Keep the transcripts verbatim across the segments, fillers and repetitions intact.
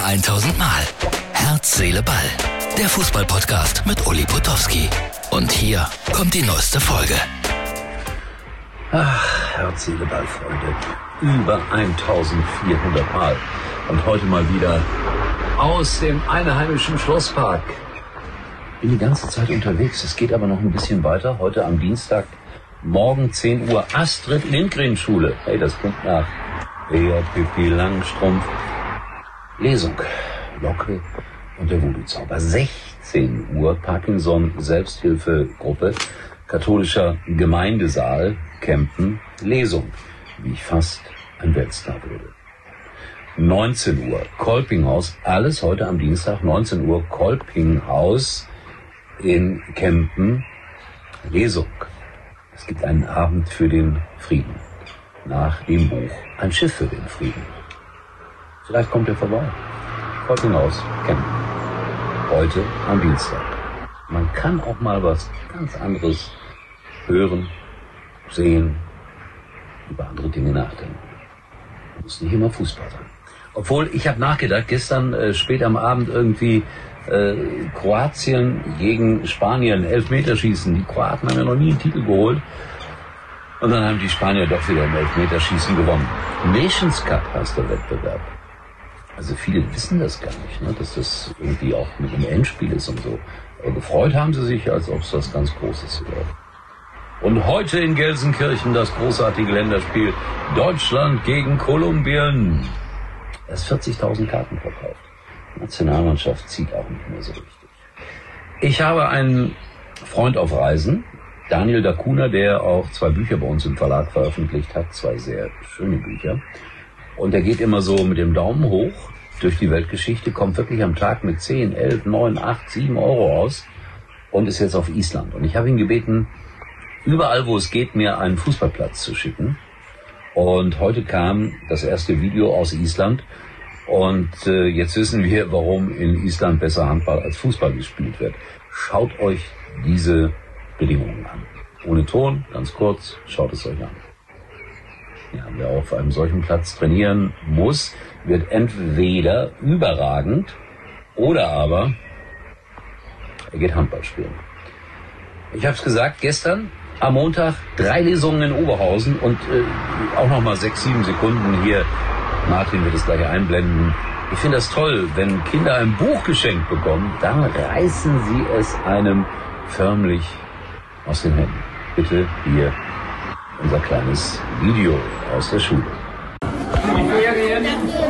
tausend Mal. Herz, Seele, Ball. Der Fußball-Podcast mit Uli Potowski. Und hier kommt die neueste Folge. Ach, Herz, Seele, Ball, Freunde. Über eintausendvierhundert Mal. Und heute mal wieder aus dem einheimischen Schlosspark. Bin die ganze Zeit unterwegs. Es geht aber noch ein bisschen weiter. Heute am Dienstag, morgen zehn Uhr, Astrid Lindgren Schule. Hey, das klingt nach Bea Pippi Langstrumpf. Lesung, Locke und der Voodoo-Zauber. sechzehn Uhr, Parkinson Selbsthilfegruppe, katholischer Gemeindesaal, Kempen, Lesung, wie ich fast ein Weltstar würde. neunzehn Uhr, Kolpinghaus, alles heute am Dienstag, neunzehn Uhr, Kolpinghaus in Kempen, Lesung. Es gibt einen Abend für den Frieden, nach dem Buch Ein Schiff für den Frieden. Vielleicht kommt er vorbei. Kolpinghaus, Kempen. Heute am Dienstag. Man kann auch mal was ganz anderes hören, sehen, über andere Dinge nachdenken. Muss nicht immer Fußball sein. Obwohl, ich habe nachgedacht, gestern äh, spät am Abend irgendwie äh, Kroatien gegen Spanien, Elfmeterschießen. Die Kroaten haben ja noch nie einen Titel geholt. Und dann haben die Spanier doch wieder im Elfmeterschießen gewonnen. Nations Cup heißt der Wettbewerb. Also viele wissen das gar nicht, ne, dass das irgendwie auch mit einem Endspiel ist und so. Aber gefreut haben sie sich, als ob es was ganz Großes wäre. Und heute in Gelsenkirchen das großartige Länderspiel Deutschland gegen Kolumbien. Erst vierzigtausend Karten verkauft. Die Nationalmannschaft zieht auch nicht mehr so richtig. Ich habe einen Freund auf Reisen, Daniel Dacuna, der auch zwei Bücher bei uns im Verlag veröffentlicht hat, zwei sehr schöne Bücher. Und er geht immer so mit dem Daumen hoch durch die Weltgeschichte, kommt wirklich am Tag mit zehn, elf, neun, acht, sieben Euro aus und ist jetzt auf Island. Und ich habe ihn gebeten, überall wo es geht, mir einen Fußballplatz zu schicken. Und heute kam das erste Video aus Island. Und äh, jetzt wissen wir, warum in Island besser Handball als Fußball gespielt wird. Schaut euch diese Bedingungen an. Ohne Ton, ganz kurz, schaut es euch an. Ja, wer auf einem solchen Platz trainieren muss, wird entweder überragend oder aber er geht Handball spielen. Ich habe es gesagt, gestern am Montag drei Lesungen in Oberhausen und äh, auch nochmal sechs, sieben Sekunden hier. Martin wird es gleich einblenden. Ich finde das toll, wenn Kinder ein Buch geschenkt bekommen, dann reißen sie es einem förmlich aus den Händen. Bitte hier unser kleines Video aus der Schule. Die Ferien.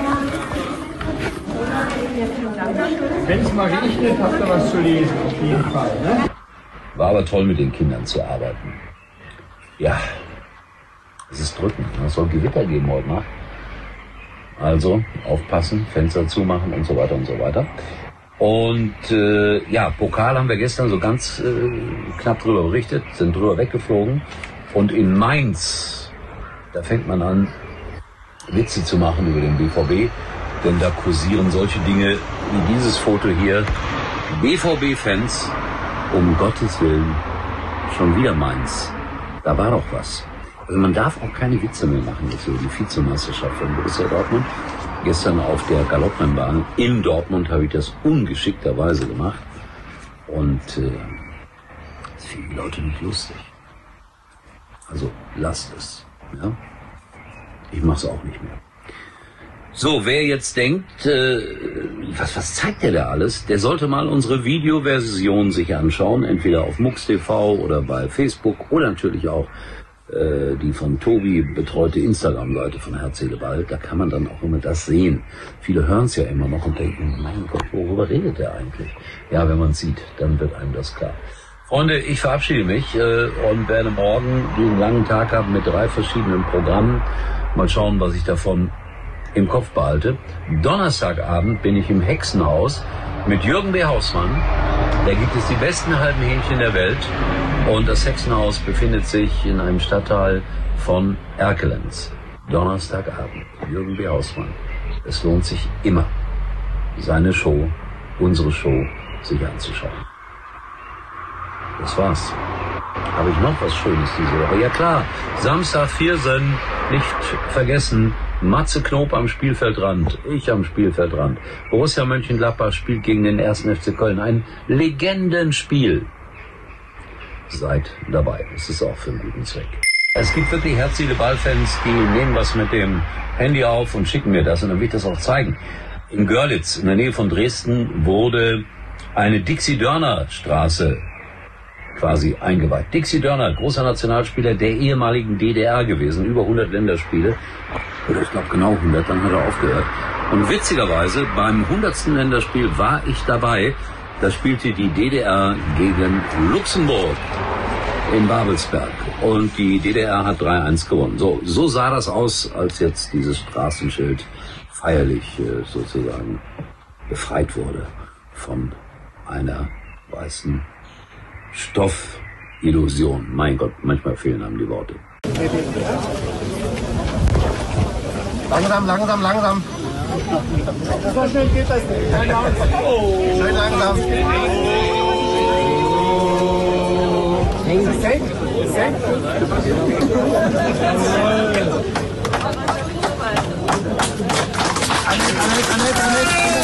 Wenn es mal regnet, habt ihr was zu lesen, auf jeden Fall. Ne? War aber toll, mit den Kindern zu arbeiten. Ja, es ist drückend. Es soll Gewitter geben heute Nacht. Also aufpassen, Fenster zumachen und so weiter und so weiter. Und äh, ja, Pokal haben wir gestern so ganz äh, knapp drüber berichtet, sind drüber weggeflogen. Und in Mainz, da fängt man an, Witze zu machen über den B V B, denn da kursieren solche Dinge wie dieses Foto hier. B V B-Fans, um Gottes Willen, schon wieder Mainz. Da war doch was. Also man darf auch keine Witze mehr machen jetzt über die Vizemeisterschaft von Borussia Dortmund. Gestern auf der Galopprennbahn in Dortmund habe ich das ungeschickterweise gemacht. Und äh, das finden die Leute nicht lustig. Also lasst es. Ja? Ich mache es auch nicht mehr. So, wer jetzt denkt, äh, was, was zeigt der da alles? Der sollte mal unsere Videoversion sich anschauen, entweder auf MUX T V oder bei Facebook oder natürlich auch äh, die von Tobi betreute Instagram-Seite von Herz, Seele, Ball. Da kann man dann auch immer das sehen. Viele hören es ja immer noch und denken, mein Gott, worüber redet der eigentlich? Ja, wenn man es sieht, dann wird einem das klar. Freunde, ich verabschiede mich äh, und werde morgen diesen langen Tag haben mit drei verschiedenen Programmen. Mal schauen, was ich davon im Kopf behalte. Donnerstagabend bin ich im Hexenhaus mit Jürgen B. Hausmann. Da gibt es die besten halben Hähnchen der Welt. Und das Hexenhaus befindet sich in einem Stadtteil von Erkelenz. Donnerstagabend, Jürgen B. Hausmann. Es lohnt sich immer, seine Show, unsere Show, sich anzuschauen. Das war's. Habe ich noch was Schönes diese Woche? Ja klar, Samstag Viersen, nicht vergessen, Matze Knob am Spielfeldrand, ich am Spielfeldrand. Borussia Mönchengladbach spielt gegen den ersten F C Köln. Ein Legendenspiel. Seid dabei, es ist auch für einen guten Zweck. Es gibt wirklich herzliche Ballfans, die nehmen was mit dem Handy auf und schicken mir das und dann will ich das auch zeigen. In Görlitz, in der Nähe von Dresden, wurde eine Dixie-Dörner-Straße quasi eingeweiht. Dixie Dörner, großer Nationalspieler der ehemaligen D D R gewesen, über hundert Länderspiele. Oder ich glaube genau hundert, dann hat er aufgehört. Und witzigerweise, beim hundertsten Länderspiel war ich dabei. Da spielte die D D R gegen Luxemburg in Babelsberg. Und die D D R hat drei eins gewonnen. So, so sah das aus, als jetzt dieses Straßenschild feierlich äh, sozusagen befreit wurde von einer weißen Stoffillusion. Mein Gott, manchmal fehlen einem die Worte. Langsam, langsam, langsam. So schnell geht das nicht. Schön langsam. Senk, senk. Annette, Annette, Annette, Annette.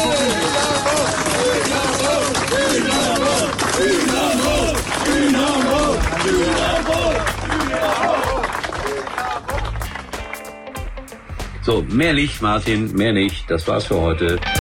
So, mehr nicht, Martin, mehr nicht. Das war's für heute.